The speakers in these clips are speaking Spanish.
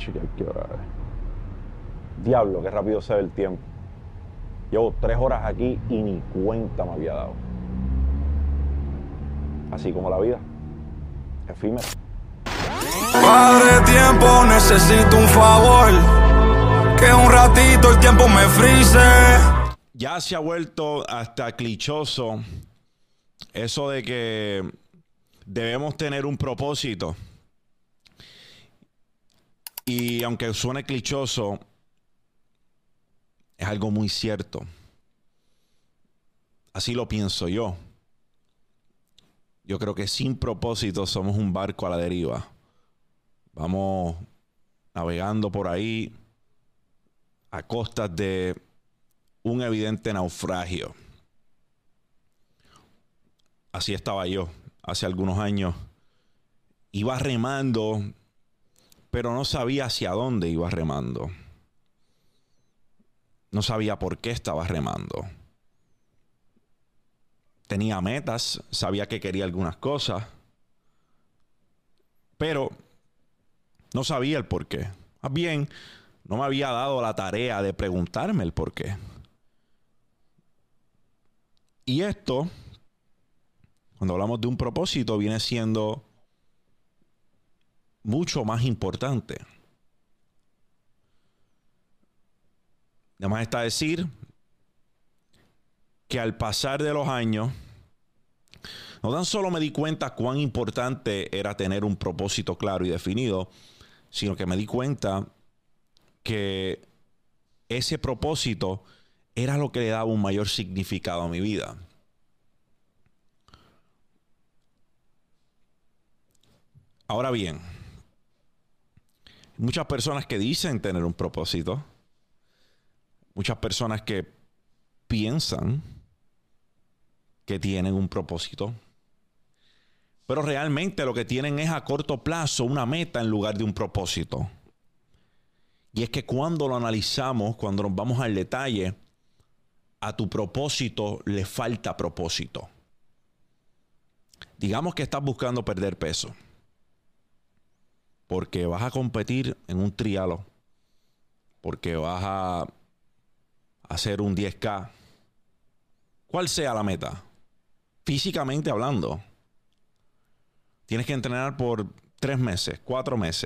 chequear qué hora es. Diablo, qué rápido se ve el tiempo. Llevo 3 horas aquí y ni cuenta me había dado. Así como la vida, efímera. Padre tiempo, necesito un favor, que un ratito el tiempo me frise. Ya se ha vuelto hasta clichoso eso de que debemos tener un propósito. Y aunque suene clichoso, es algo muy cierto. Así lo pienso yo. Yo creo que sin propósito somos un barco a la deriva. Vamos navegando por ahí a costas de un evidente naufragio. Así estaba yo hace algunos años. Iba remando, pero no sabía hacia dónde iba remando. No sabía por qué estaba remando. Tenía metas, sabía que quería algunas cosas, pero no sabía el por qué. Más bien, no me había dado la tarea de preguntarme el por qué. Y esto, cuando hablamos de un propósito, viene siendo mucho más importante. Además está decir que al pasar de los años, no tan solo me di cuenta cuán importante era tener un propósito claro y definido, sino que me di cuenta que ese propósito era lo que le daba un mayor significado a mi vida. Ahora bien, muchas personas que dicen tener un propósito, muchas personas que piensan que tienen un propósito, pero realmente lo que tienen es a corto plazo una meta en lugar de un propósito. Y es que cuando lo analizamos, cuando nos vamos al detalle, a tu propósito le falta propósito. Digamos que estás buscando perder peso, porque vas a competir en un trialo, porque vas a hacer un 10K. ¿Cuál sea la meta? Físicamente hablando, tienes que entrenar por 3 meses, 4 meses.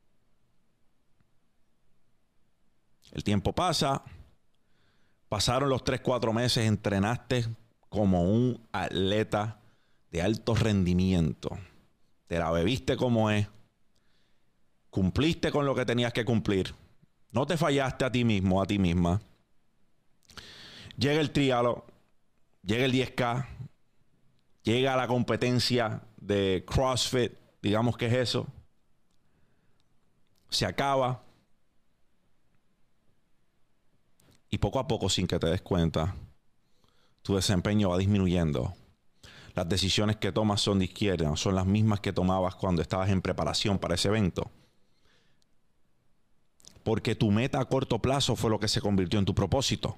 El tiempo pasa, pasaron los 3, 4 meses, entrenaste como un atleta de alto rendimiento. Te la bebiste como es. Cumpliste con lo que tenías que cumplir. No te fallaste a ti mismo, a ti misma. Llega el trialo, llega el 10K, llega la competencia de CrossFit, digamos que es eso. Se acaba. Y poco a poco, sin que te des cuenta, tu desempeño va disminuyendo. Las decisiones que tomas son de izquierda, son las mismas que tomabas cuando estabas en preparación para ese evento. Porque tu meta a corto plazo fue lo que se convirtió en tu propósito.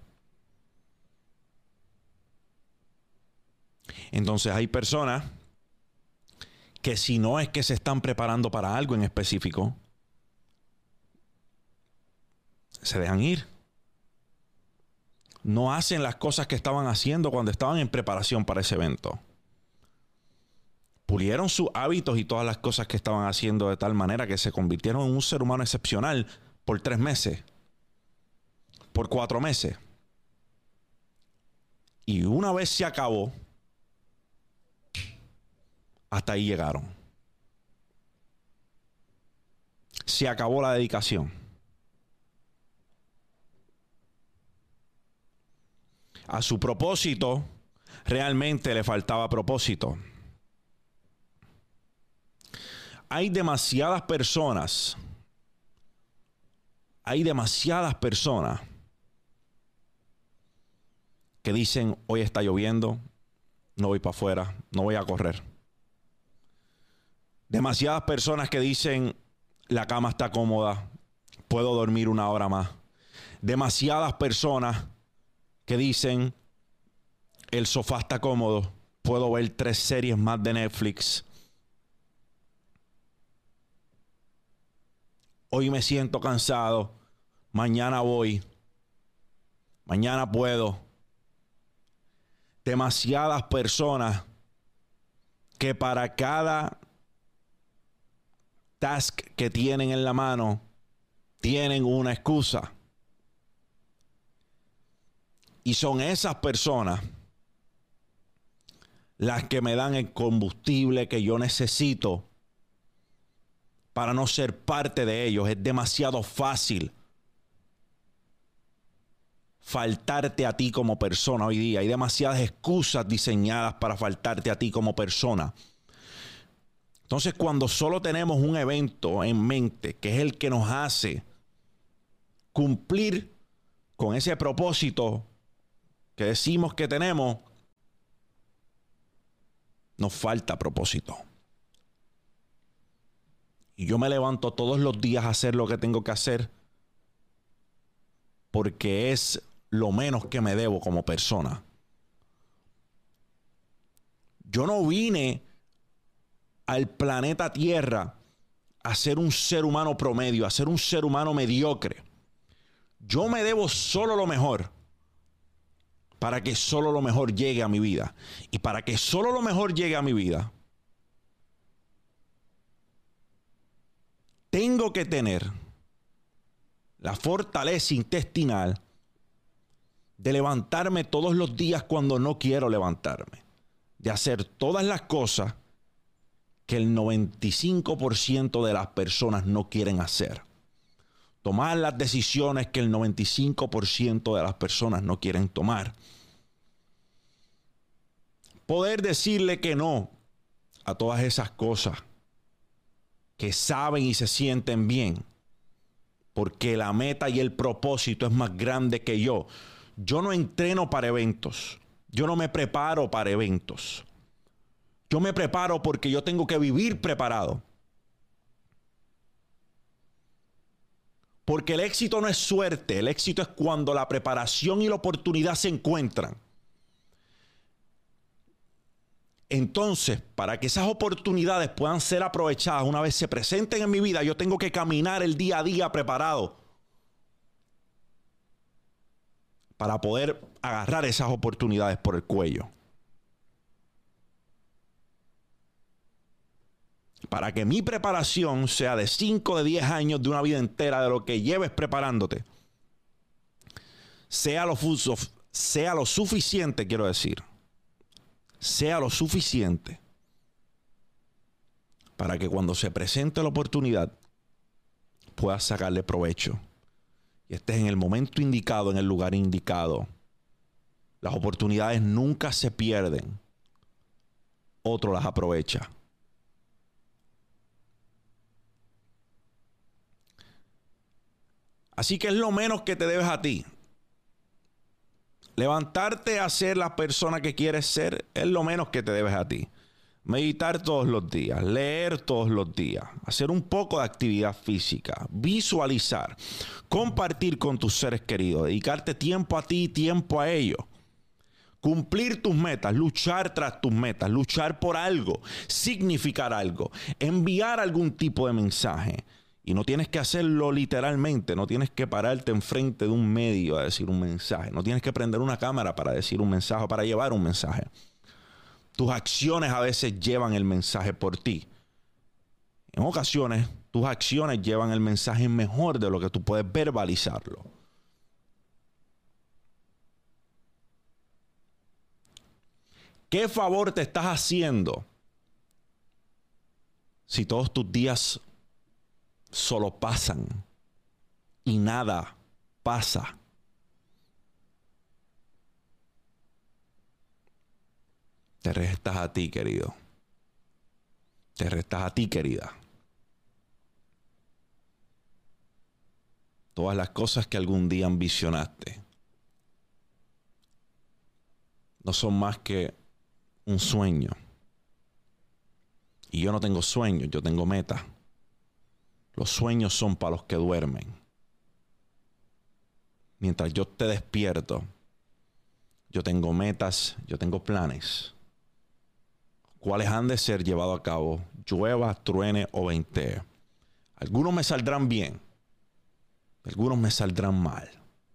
Entonces hay personas que si no es que se están preparando para algo en específico, se dejan ir. No hacen las cosas que estaban haciendo cuando estaban en preparación para ese evento. Pulieron sus hábitos y todas las cosas que estaban haciendo de tal manera que se convirtieron en un ser humano excepcional por 3 meses, por 4 meses. Y una vez se acabó, hasta ahí llegaron. Se acabó la dedicación. A su propósito, realmente le faltaba propósito. Hay demasiadas personas que dicen, hoy está lloviendo, no voy para afuera, no voy a correr. Demasiadas personas que dicen, la cama está cómoda, puedo dormir 1 hora más. Demasiadas personas que dicen, el sofá está cómodo, puedo ver 3 series más de Netflix. Hoy me siento cansado. Mañana voy. Mañana puedo. Demasiadas personas que para cada task que tienen en la mano tienen una excusa. Y son esas personas las que me dan el combustible que yo necesito para no ser parte de ellos. Es demasiado fácil faltarte a ti como persona hoy día. Hay demasiadas excusas diseñadas para faltarte a ti como persona. Entonces, cuando solo tenemos un evento en mente, que es el que nos hace cumplir con ese propósito que decimos que tenemos, nos falta propósito. Y yo me levanto todos los días a hacer lo que tengo que hacer porque es lo menos que me debo como persona. Yo no vine al planeta Tierra a ser un ser humano promedio, a ser un ser humano mediocre. Yo me debo solo lo mejor para que solo lo mejor llegue a mi vida. Y para que solo lo mejor llegue a mi vida, tengo que tener la fortaleza intestinal de levantarme todos los días cuando no quiero levantarme. De hacer todas las cosas que el 95% de las personas no quieren hacer. Tomar las decisiones que el 95% de las personas no quieren tomar. Poder decirle que no a todas esas cosas que saben y se sienten bien. Porque la meta y el propósito es más grande que yo. Yo no entreno para eventos. Yo no me preparo para eventos. Yo me preparo porque yo tengo que vivir preparado. Porque el éxito no es suerte. El éxito es cuando la preparación y la oportunidad se encuentran. Entonces, para que esas oportunidades puedan ser aprovechadas una vez se presenten en mi vida, yo tengo que caminar el día a día preparado para poder agarrar esas oportunidades por el cuello. Para que mi preparación sea de 5, de 10 años, de una vida entera, de lo que lleves preparándote, sea lo suficiente, quiero decir. Sea lo suficiente para que cuando se presente la oportunidad puedas sacarle provecho y estés en el momento indicado, en el lugar indicado. Las oportunidades nunca se pierden, otro las aprovecha. Así que es lo menos que te debes a ti. Levantarte a ser la persona que quieres ser es lo menos que te debes a ti. Meditar todos los días, leer todos los días, hacer un poco de actividad física, visualizar, compartir con tus seres queridos, dedicarte tiempo a ti y tiempo a ellos. Cumplir tus metas, luchar tras tus metas, luchar por algo, significar algo, enviar algún tipo de mensaje. Y no tienes que hacerlo literalmente, no tienes que pararte enfrente de un medio a decir un mensaje, no tienes que prender una cámara para decir un mensaje, para llevar un mensaje. Tus acciones a veces llevan el mensaje por ti. En ocasiones, tus acciones llevan el mensaje mejor de lo que tú puedes verbalizarlo. ¿Qué favor te estás haciendo si todos tus días solo pasan y nada pasa? Te restas a ti, querido. Te restas a ti, querida. Todas las cosas que algún día ambicionaste no son más que un sueño. Y yo no tengo sueños, yo tengo metas. Los sueños son para los que duermen. Mientras yo te despierto, yo tengo metas, yo tengo planes, cuáles han de ser llevados a cabo, llueva, truene o ventee. Algunos me saldrán bien, Algunos me saldrán mal.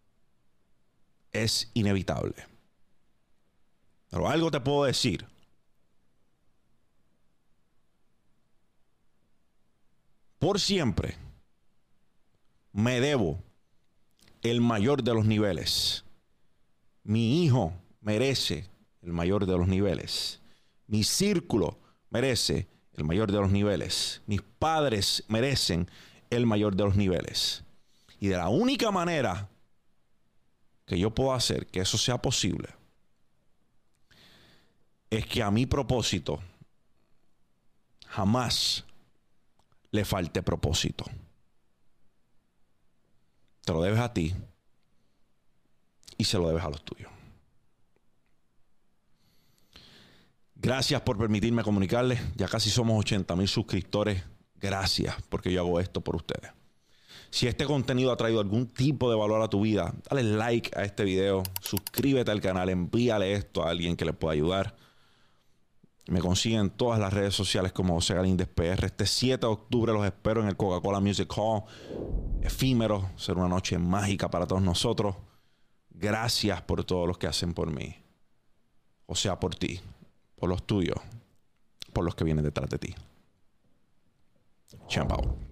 Es inevitable. Pero algo te puedo decir. Por siempre me debo el mayor de los niveles. Mi hijo merece el mayor de los niveles. Mi círculo merece el mayor de los niveles. Mis padres merecen el mayor de los niveles. Y de la única manera que yo puedo hacer que eso sea posible es que a mi propósito jamás le falte propósito. Te lo debes a ti y se lo debes a los tuyos. Gracias por permitirme comunicarles. Ya casi somos 80,000 suscriptores. Gracias porque yo hago esto por ustedes. Si este contenido ha traído algún tipo de valor a tu vida, dale like a este video, suscríbete al canal, envíale esto a alguien que le pueda ayudar. Me consiguen en todas las redes sociales como José Galíndez PR. Este 7 de octubre los espero en el Coca-Cola Music Hall. Efímero, será una noche mágica para todos nosotros. Gracias por todo lo que hacen por mí. O sea, por ti, por los tuyos, por los que vienen detrás de ti. Champao.